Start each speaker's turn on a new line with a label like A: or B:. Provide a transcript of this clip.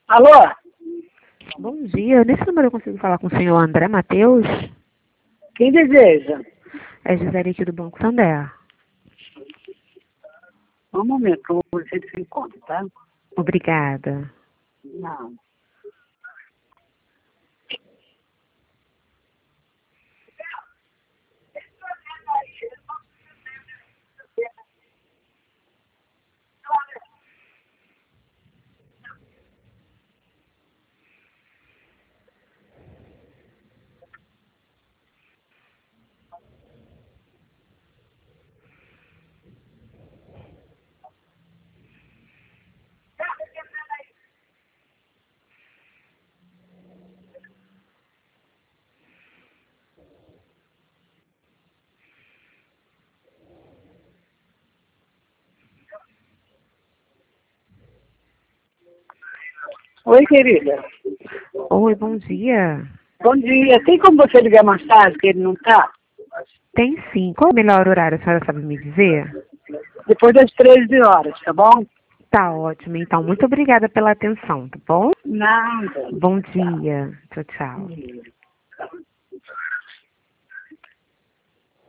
A: Alô?
B: Bom dia. Nesse número eu consigo falar com o senhor André Matheus?
A: Quem deseja?
B: É Gisele aqui do Banco Santander.
A: Um momento, que eu vou ver se encontra, tá?
B: Obrigada.
A: Não. Oi, querida.
B: Oi, bom dia.
A: Bom dia. Tem como você ligar mais tarde, que ele não tá?
B: Tem sim. Qual é o melhor horário, a senhora sabe me dizer?
A: Depois das 13 horas, tá bom?
B: Tá ótimo, então. Muito obrigada pela atenção, tá bom?
A: Nada.
B: Bom dia. Tchau, tchau.